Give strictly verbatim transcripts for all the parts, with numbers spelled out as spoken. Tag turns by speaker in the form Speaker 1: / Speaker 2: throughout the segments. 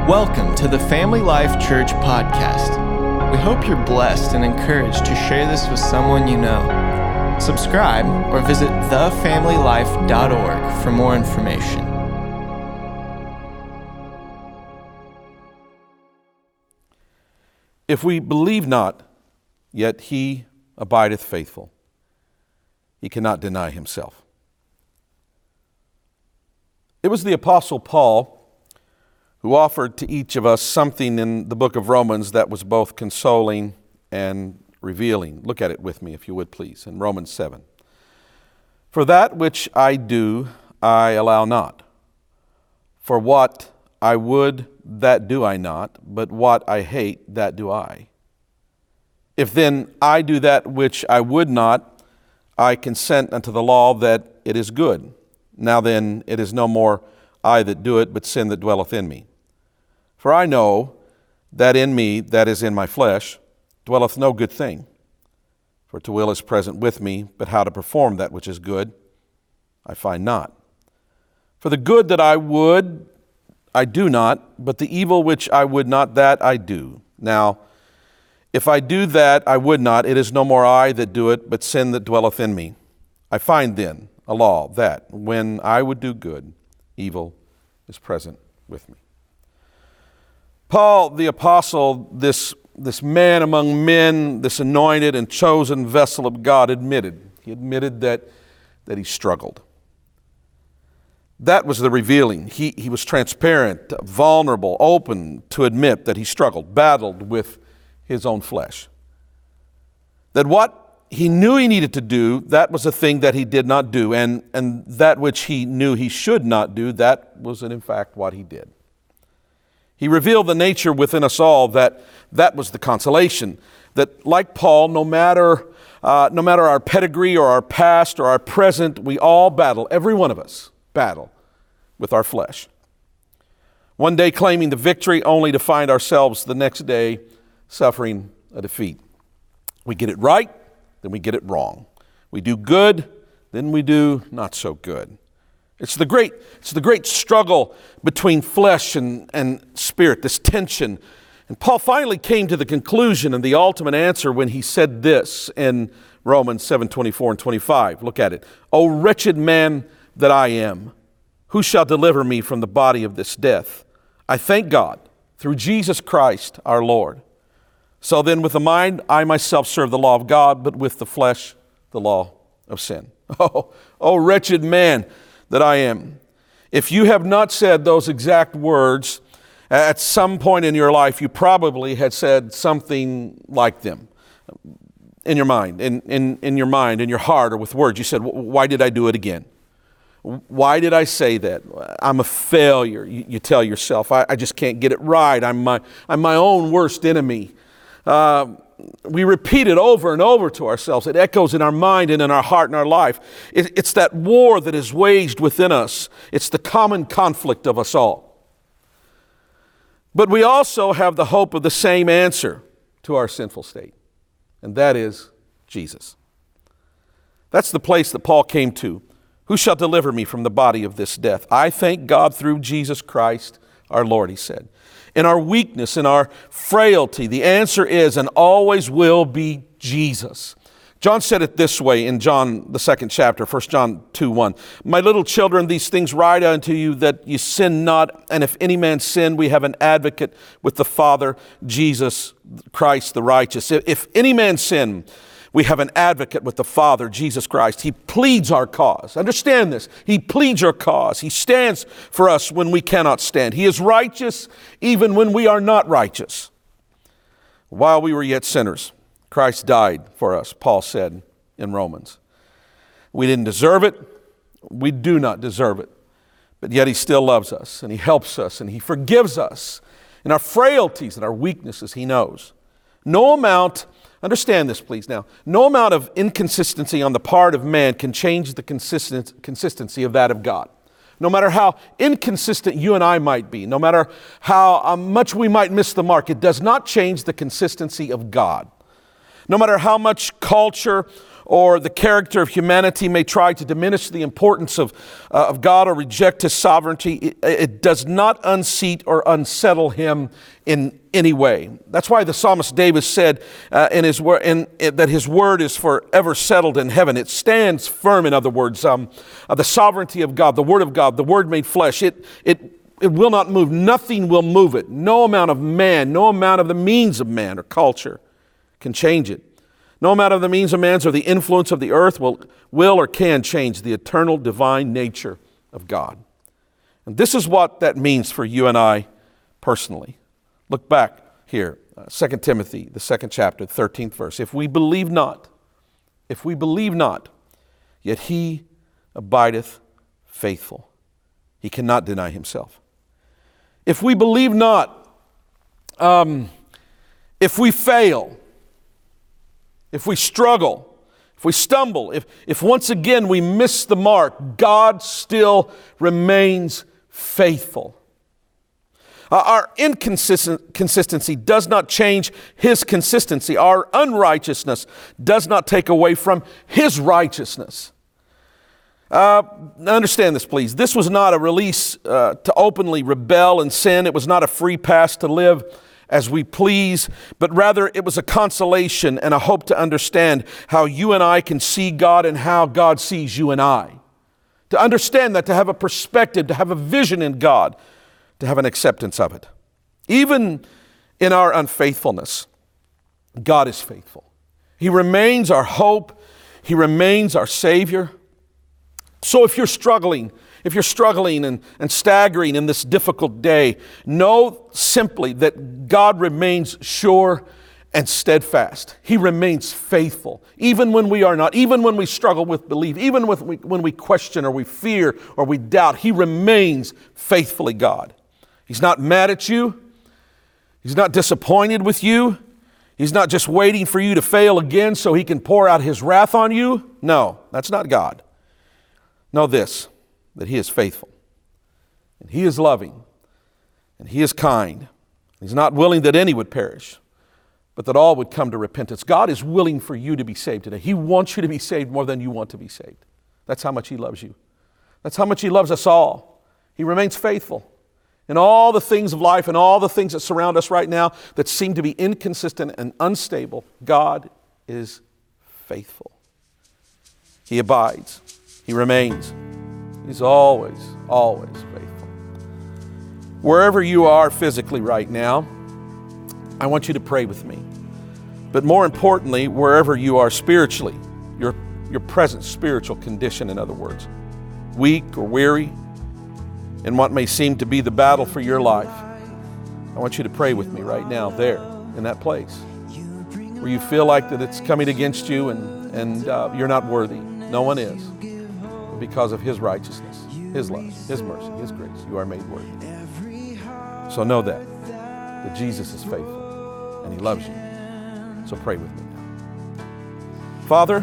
Speaker 1: Welcome to the Family Life Church podcast. We hope you're blessed and encouraged to share this with someone you know. Subscribe or visit the family life dot org for more information.
Speaker 2: If we believe not, yet he abideth faithful. He cannot deny himself. It was the Apostle Paul who offered to each of us something in the book of Romans that was both consoling and revealing. Look at it with me, if you would, please, in Romans seven. For that which I do, I allow not. For what I would, that do I not, but what I hate, that do I. If then I do that which I would not, I consent unto the law that it is good. Now then, it is no more I that do it, but sin that dwelleth in me. For I know that in me, that is in my flesh, dwelleth no good thing. For to will is present with me, but how to perform that which is good, I find not. For the good that I would, I do not, but the evil which I would not, that I do. Now, if I do that I would not, it is no more I that do it, but sin that dwelleth in me. I find then a law that, when I would do good, evil is present with me. Paul, the apostle, this, this man among men, this anointed and chosen vessel of God, admitted. He admitted that, that he struggled. That was the revealing. He, he was transparent, vulnerable, open to admit that he struggled, battled with his own flesh. That what he knew he needed to do, that was a thing that he did not do. And, and that which he knew he should not do, that was in fact what he did. He revealed the nature within us all that that was the consolation. That like Paul, no matter, uh, no matter our pedigree or our past or our present, we all battle, every one of us battle with our flesh. One day claiming the victory only to find ourselves the next day suffering a defeat. We get it right, then we get it wrong. We do good, then we do not so good. It's the great, it's the great struggle between flesh and, and spirit, this tension. And Paul finally came to the conclusion and the ultimate answer when he said this in Romans seven, twenty-four and twenty-five. Look at it. O wretched man that I am, who shall deliver me from the body of this death? I thank God through Jesus Christ our Lord. So then with the mind I myself serve the law of God, but with the flesh the law of sin. Oh, oh wretched man that I am. If you have not said those exact words, at some point in your life, you probably had said something like them in your mind, in, in, in your mind, in your heart, or with words. You said, why did I do it again? Why did I say that? I'm a failure, you, you tell yourself. I, I just can't get it right. I'm my, I'm my own worst enemy. Uh, we repeat it over and over to ourselves. It echoes in our mind and in our heart and our life. It, it's that war that is waged within us. It's the common conflict of us all. But we also have the hope of the same answer to our sinful state, and that is Jesus. That's the place that Paul came to. Who shall deliver me from the body of this death? I thank God through Jesus Christ our Lord, he said. In our weakness, in our frailty, the answer is and always will be Jesus. John said it this way in John, the second chapter, First John two, one. My little children, these things write unto you that you sin not. And if any man sin, we have an advocate with the Father, Jesus Christ the righteous. If any man sin, we have an advocate with the Father, Jesus Christ. He pleads our cause. Understand this. He pleads our cause. He stands for us when we cannot stand. He is righteous even when we are not righteous. While we were yet sinners, Christ died for us, Paul said in Romans. We didn't deserve it. We do not deserve it. But yet he still loves us, and he helps us, and he forgives us. In our frailties and our weaknesses, he knows. No amount Understand this, please, now. No amount of inconsistency on the part of man can change the consistent, consistency of that of God. No matter how inconsistent you and I might be, no matter how um, much we might miss the mark, it does not change the consistency of God. No matter how much culture or the character of humanity may try to diminish the importance of, uh, of God or reject His sovereignty, it, it does not unseat or unsettle Him in any way. That's why the psalmist David said uh, in his word, in, in, that His word is forever settled in heaven. It stands firm, in other words, um, uh, the sovereignty of God, the word of God, the word made flesh. It, it, it will not move. Nothing will move it. No amount of man, no amount of the means of man or culture can change it. No amount of the means of man's or the influence of the earth will, will or can change the eternal divine nature of God. And this is what that means for you and I personally. Look back here, uh, Second Timothy, the second chapter, thirteenth verse. If we believe not, if we believe not, yet He abideth faithful. He cannot deny Himself. If we believe not, um, if we fail, if we struggle, if we stumble, if, if once again we miss the mark, God still remains faithful. Uh, our inconsistency does not change His consistency. Our unrighteousness does not take away from His righteousness. Uh, understand this, please. This was not a release uh, to openly rebel and sin. It was not a free pass to live as we please, but rather it was a consolation and a hope to understand how you and I can see God and how God sees you and I. To understand that, to have a perspective, to have a vision in God, to have an acceptance of it. Even in our unfaithfulness, God is faithful. He remains our hope. He remains our Savior. So if you're struggling, if you're struggling and, and staggering in this difficult day, know simply that God remains sure and steadfast. He remains faithful, even when we are not, even when we struggle with belief, even with, when we question or we fear or we doubt. He remains faithfully God. He's not mad at you. He's not disappointed with you. He's not just waiting for you to fail again so He can pour out His wrath on you. No, that's not God. Know this, that He is faithful, and He is loving, and He is kind. He's not willing that any would perish, but that all would come to repentance. God is willing for you to be saved today. He wants you to be saved more than you want to be saved. That's how much He loves you. That's how much He loves us all. He remains faithful. In all the things of life and all the things that surround us right now that seem to be inconsistent and unstable, God is faithful. He abides. He remains. He's always, always faithful. Wherever you are physically right now, I want you to pray with me. But more importantly, wherever you are spiritually, your, your present spiritual condition, in other words, weak or weary, in what may seem to be the battle for your life, I want you to pray with me right now there in that place where you feel like that it's coming against you and, and uh, you're not worthy. No one is. Because of His righteousness, His love, His mercy, His grace, you are made worthy. So know that, that Jesus is faithful and He loves you. So pray with me now. Father,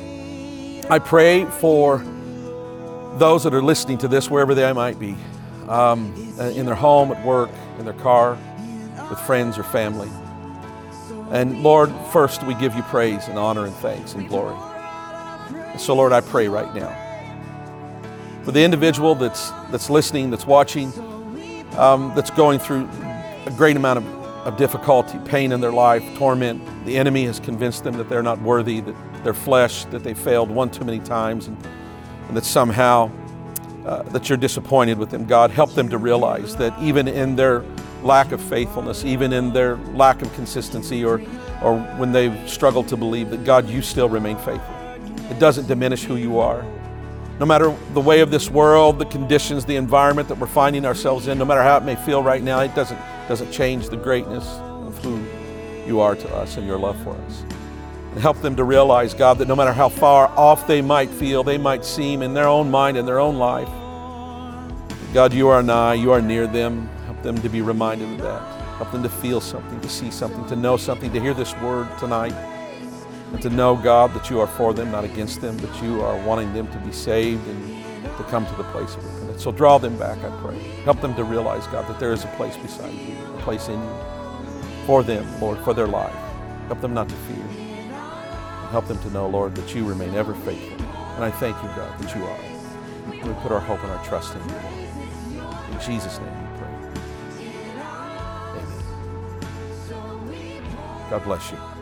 Speaker 2: I pray for those that are listening to this, wherever they might be, um, in their home, at work, in their car, with friends or family. And Lord, first we give you praise and honor and thanks and glory. And so Lord, I pray right now for the individual that's that's listening, that's watching, um, that's going through a great amount of, of difficulty, pain in their life, torment. The enemy has convinced them that they're not worthy, that they're flesh, that they failed one too many times, and, and that somehow uh, that you're disappointed with them. God, help them to realize that even in their lack of faithfulness, even in their lack of consistency, or, or when they've struggled to believe, that God, you still remain faithful. It doesn't diminish who you are. No matter the way of this world, the conditions, the environment that we're finding ourselves in, no matter how it may feel right now, it doesn't, doesn't change the greatness of who you are to us and your love for us. And help them to realize, God, that no matter how far off they might feel, they might seem in their own mind and their own life, God, you are nigh, you are near them. Help them to be reminded of that. Help them to feel something, to see something, to know something, to hear this word tonight. And to know, God, that you are for them, not against them, but you are wanting them to be saved and to come to the place of repentance. So draw them back, I pray. Help them to realize, God, that there is a place beside you, a place in you for them, Lord, for their life. Help them not to fear. Help them to know, Lord, that you remain ever faithful. And I thank you, God, that you are. We put our hope and our trust in you. In Jesus' name we pray. Amen. God bless you.